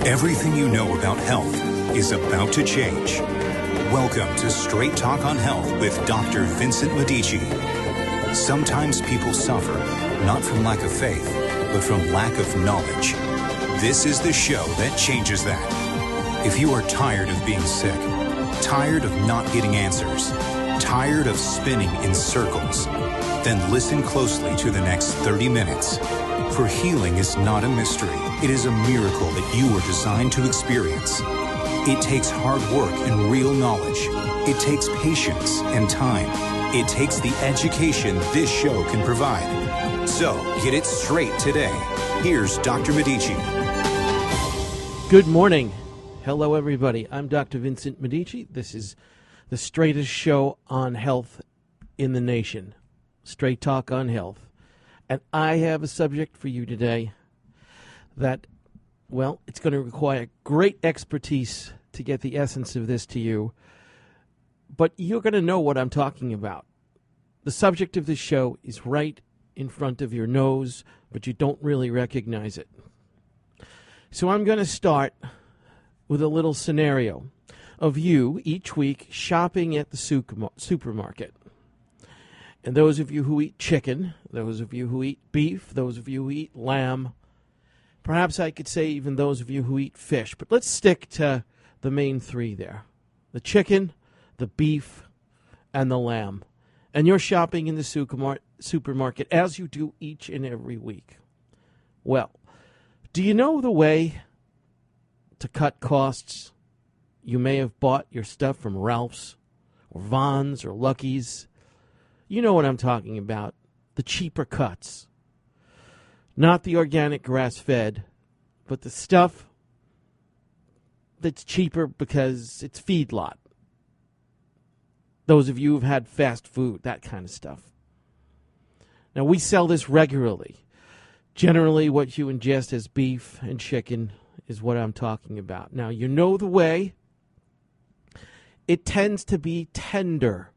Everything you know about health is about to change. Welcome to Straight Talk on Health with Dr. Vincent Medici. Sometimes people suffer, not from lack of faith, but from lack of knowledge. This is the show that changes that. If you are tired of being sick, tired of not getting answers, tired of spinning in circles, then listen closely to the next 30 minutes. For healing is not a mystery. It is a miracle that you were designed to experience. It takes hard work and real knowledge. It takes patience and time. It takes the education this show can provide. So, get it straight today. Here's Dr. Medici. Good morning. Hello, everybody. I'm Dr. Vincent Medici. This is the straightest show on health in the nation. Straight Talk on Health. And I have a subject for you today that, well, it's going to require great expertise to get the essence of this to you. But you're going to know what I'm talking about. The subject of this show is right in front of your nose, but you don't really recognize it. So I'm going to start with a little scenario of you each week shopping at the supermarket. And those of you who eat chicken, those of you who eat beef, those of you who eat lamb, perhaps I could say even those of you who eat fish. But let's stick to the main three there. The chicken, the beef, and the lamb. And you're shopping in the supermarket as you do each and every week. Well, do you know the way to cut costs? You may have bought your stuff from Ralph's or Vons or Lucky's. You know what I'm talking about. The cheaper cuts. Not the organic grass-fed, but the stuff that's cheaper because it's feedlot. Those of you who've had fast food, that kind of stuff. Now, we sell this regularly. Generally, what you ingest as beef and chicken is what I'm talking about. Now, you know the way. It tends to be tender.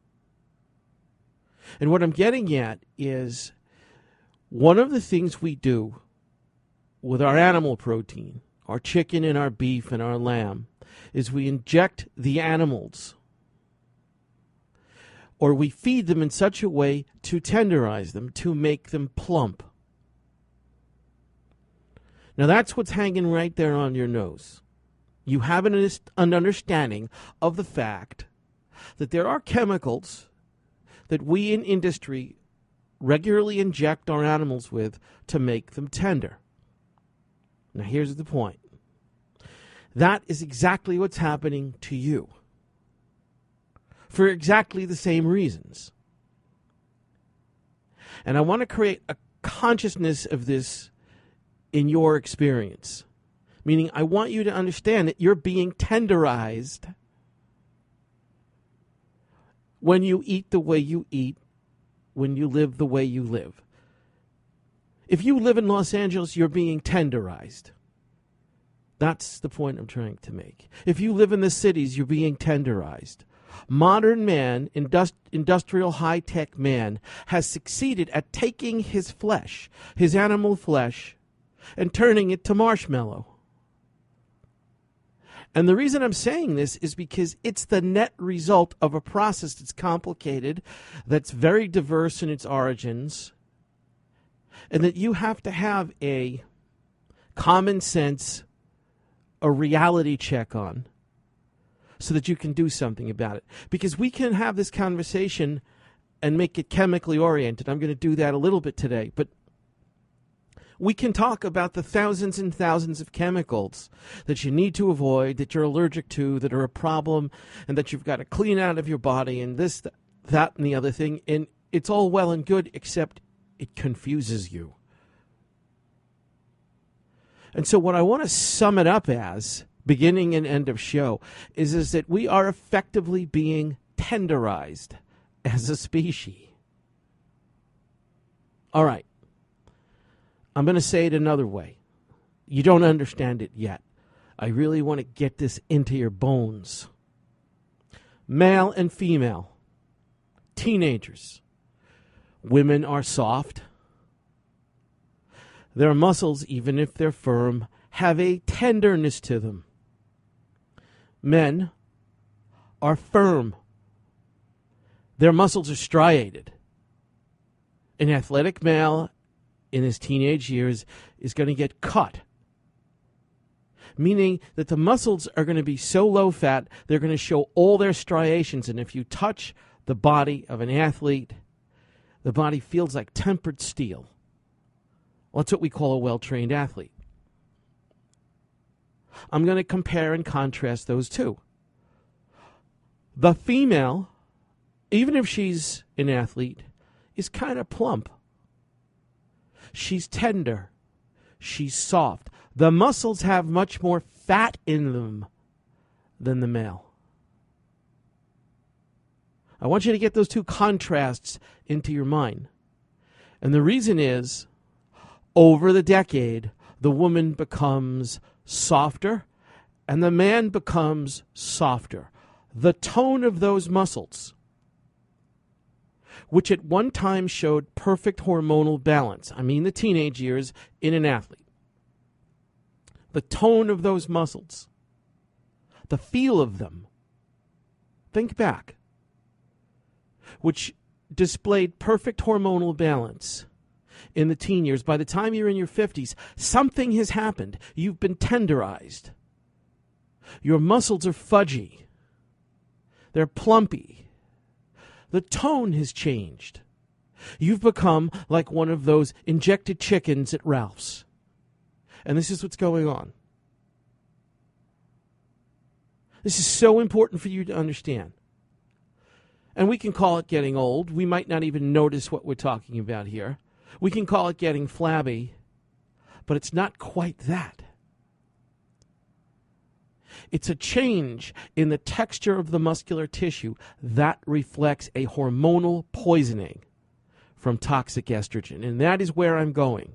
And what I'm getting at is one of the things we do with our animal protein, our chicken and our beef and our lamb, is we inject the animals or we feed them in such a way to tenderize them, to make them plump. Now that's what's hanging right there on your nose. You have an understanding of the fact that there are chemicals that we in industry regularly inject our animals with to make them tender. Now here's the point. That is exactly what's happening to you. For exactly the same reasons. And I want to create a consciousness of this in your experience. Meaning I want you to understand that you're being tenderized when you eat the way you eat, when you live the way you live. If you live in Los Angeles, you're being tenderized. That's the point I'm trying to make. If you live in the cities, you're being tenderized. Modern man, industrial high-tech man, has succeeded at taking his flesh, his animal flesh, and turning it to marshmallow. And the reason I'm saying this is because it's the net result of a process that's complicated, that's very diverse in its origins, and that you have to have a common sense, a reality check on, so that you can do something about it. Because we can have this conversation and make it chemically oriented. I'm going to do that a little bit today, but we can talk about the thousands and thousands of chemicals that you need to avoid, that you're allergic to, that are a problem, and that you've got to clean out of your body, and this, that, and the other thing. And it's all well and good, except it confuses you. And so what I want to sum it up as, beginning and end of show, is that we are effectively being tenderized as a species. All right. I'm going to say it another way. You don't understand it yet. I really want to get this into your bones. Male and female, teenagers. Women are soft. Their muscles, even if they're firm, have a tenderness to them. Men are firm. Their muscles are striated. An athletic male in his teenage years is going to get cut, meaning that the muscles are going to be so low fat, they're going to show all their striations. And if you touch the body of an athlete, the body feels like tempered steel. Well, that's what we call a well-trained athlete. I'm going to compare and contrast those two. The female, even if she's an athlete, is kind of plump. She's tender. She's soft. The muscles have much more fat in them than the male. I want you to get those two contrasts into your mind. And the reason is, over the decade, the woman becomes softer and the man becomes softer. The tone of those muscles, which at one time showed perfect hormonal balance, I mean the teenage years in an athlete, the tone of those muscles, the feel of them, think back, which displayed perfect hormonal balance in the teen years. By the time you're in your 50s, something has happened. You've been tenderized. Your muscles are fudgy. They're plumpy. The tone has changed. You've become like one of those injected chickens at Ralph's. And this is what's going on. This is so important for you to understand. And we can call it getting old. We might not even notice what we're talking about here. We can call it getting flabby, but it's not quite that. It's a change in the texture of the muscular tissue that reflects a hormonal poisoning from toxic estrogen. And that is where I'm going.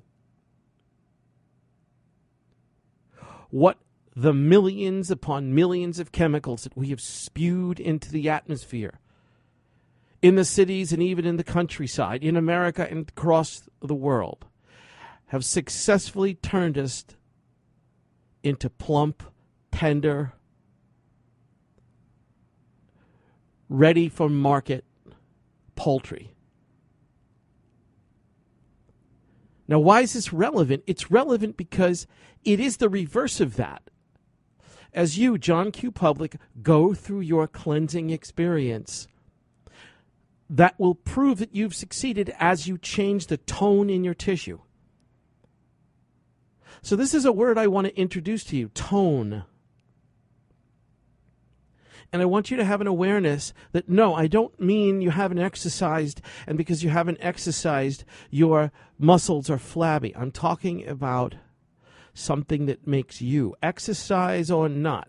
What the millions upon millions of chemicals that we have spewed into the atmosphere in the cities and even in the countryside, in America and across the world, have successfully turned us into plump, tender, ready for market poultry. Now, why is this relevant? It's relevant because it is the reverse of that. As you, John Q. Public, go through your cleansing experience, that will prove that you've succeeded as you change the tone in your tissue. So this is a word I want to introduce to you, tone. And I want you to have an awareness that, no, I don't mean you haven't exercised, and because you haven't exercised, your muscles are flabby. I'm talking about something that makes you, exercise or not,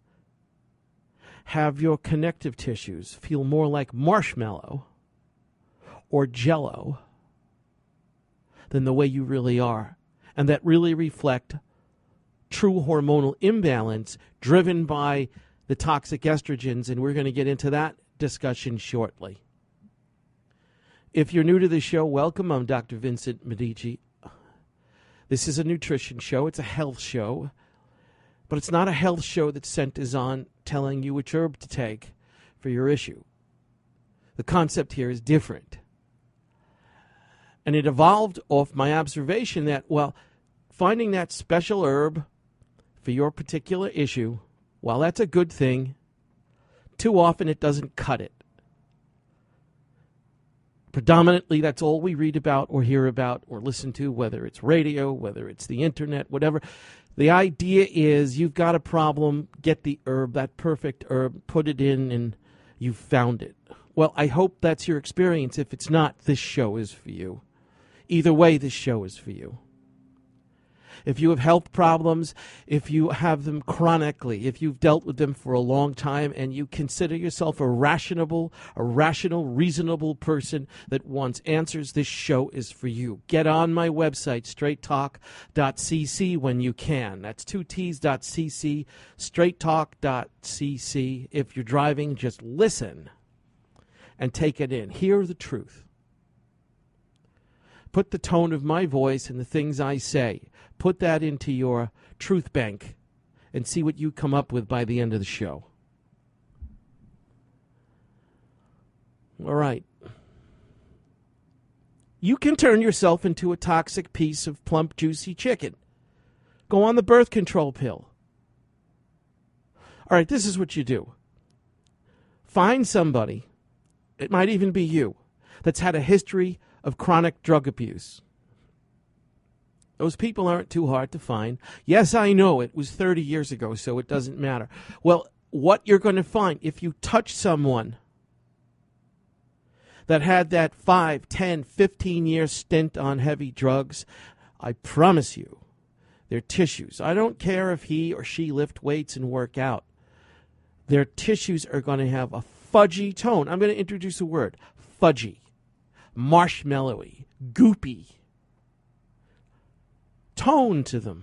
have your connective tissues feel more like marshmallow or jello than the way you really are, and that really reflect true hormonal imbalance driven by the toxic estrogens, and we're going to get into that discussion shortly. If you're new to the show, welcome. I'm Dr. Vincent Medici. This is a nutrition show. It's a health show, but it's not a health show that centers on telling you which herb to take for your issue. The concept here is different. And it evolved off my observation that, well, finding that special herb for your particular issue, while that's a good thing, too often it doesn't cut it. Predominantly, that's all we read about or hear about or listen to, whether it's radio, whether it's the internet, whatever. The idea is you've got a problem, get the herb, that perfect herb, put it in, and you've found it. Well, I hope that's your experience. If it's not, this show is for you. Either way, this show is for you. If you have health problems, if you have them chronically, if you've dealt with them for a long time and you consider yourself a rational, reasonable person that wants answers, this show is for you. Get on my website, straighttalk.cc, when you can. That's 2T's.cc, straighttalk.cc. If you're driving, just listen and take it in. Hear the truth. Put the tone of my voice and the things I say, put that into your truth bank and see what you come up with by the end of the show. All right. You can turn yourself into a toxic piece of plump, juicy chicken. Go on the birth control pill. All right, this is what you do. Find somebody, it might even be you, that's had a history of chronic drug abuse. Those people aren't too hard to find. Yes, I know it was 30 years ago, so it doesn't matter. Well, what you're going to find, if you touch someone that had that 5, 10, 15-year stint on heavy drugs, I promise you, their tissues, I don't care if he or she lift weights and work out, their tissues are going to have a fudgy tone. I'm going to introduce a word, fudgy, marshmallowy, goopy tone to them.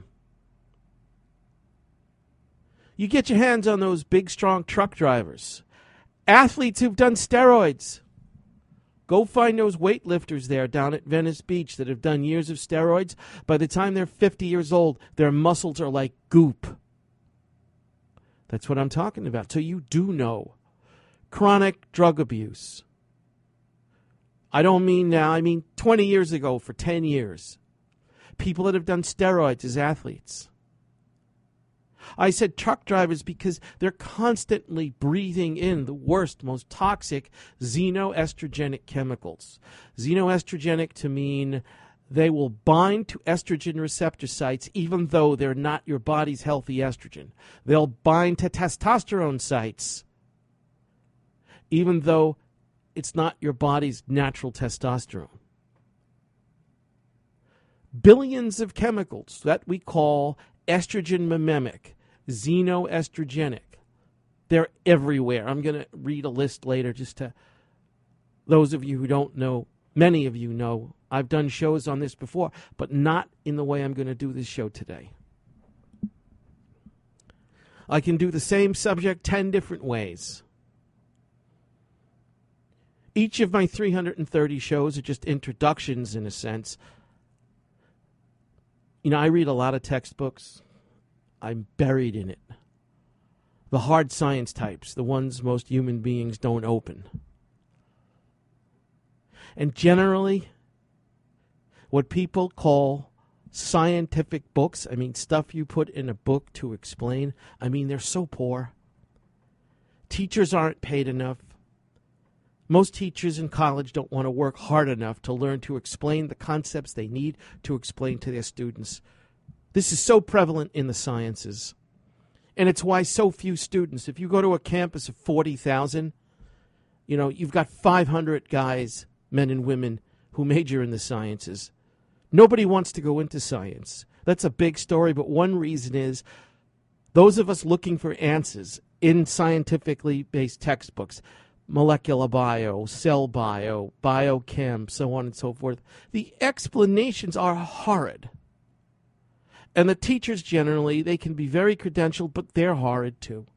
You get your hands on those big, strong truck drivers, athletes who've done steroids. Go find those weightlifters there down at Venice Beach that have done years of steroids. By the time they're 50 years old, their muscles are like goop. That's what I'm talking about. So you do know chronic drug abuse. I don't mean now, I mean 20 years ago for 10 years. People that have done steroids as athletes. I said truck drivers because they're constantly breathing in the worst, most toxic xenoestrogenic chemicals. Xenoestrogenic to mean they will bind to estrogen receptor sites even though they're not your body's healthy estrogen. They'll bind to testosterone sites even though it's not your body's natural testosterone. Billions of chemicals that we call estrogen mimemic, xenoestrogenic. They're everywhere. I'm going to read a list later just to those of you who don't know. Many of you know I've done shows on this before, but not in the way I'm going to do this show today. I can do the same subject 10 different ways. Each of my 330 shows are just introductions in a sense. You know, I read a lot of textbooks. I'm buried in it. The hard science types, the ones most human beings don't open. And generally, what people call scientific books, I mean, stuff you put in a book to explain, I mean, they're so poor. Teachers aren't paid enough. Most teachers in college don't want to work hard enough to learn to explain the concepts they need to explain to their students. This is so prevalent in the sciences. And it's why so few students, if you go to a campus of 40,000, you know, you've got 500 guys, men and women, who major in the sciences. Nobody wants to go into science. That's a big story, but one reason is those of us looking for answers in scientifically based textbooks, molecular bio, cell bio, biochem, so on and so forth, the explanations are horrid. And the teachers generally, they can be very credentialed, but they're horrid too.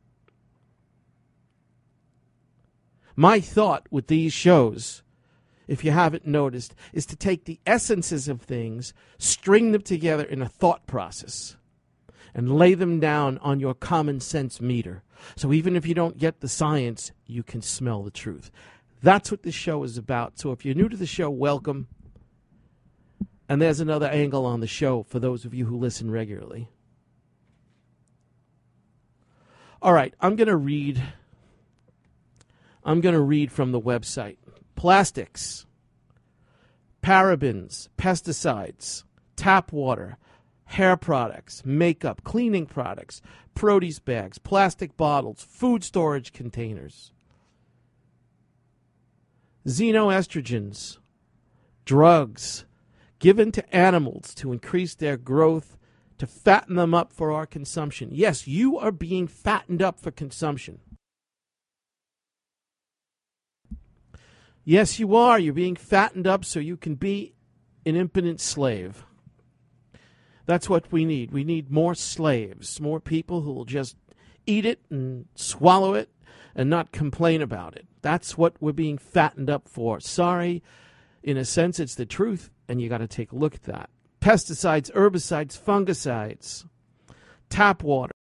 My thought with these shows, if you haven't noticed, is to take the essences of things, string them together in a thought process, and lay them down on your common sense meter. So even if you don't get the science, you can smell the truth. That's what this show is about. So if you're new to the show, welcome. And there's another angle on the show for those of you who listen regularly. All right, I'm going to read from the website. Plastics, parabens, pesticides, tap water, hair products, makeup, cleaning products, produce bags, plastic bottles, food storage containers, xenoestrogens, drugs given to animals to increase their growth, to fatten them up for our consumption. Yes, you are being fattened up for consumption. Yes, you are. You're being fattened up so you can be an impotent slave. That's what we need. We need more slaves, more people who will just eat it and swallow it and not complain about it. That's what we're being fattened up for. Sorry, in a sense, it's the truth, and you got to take a look at that. Pesticides, herbicides, fungicides, tap water.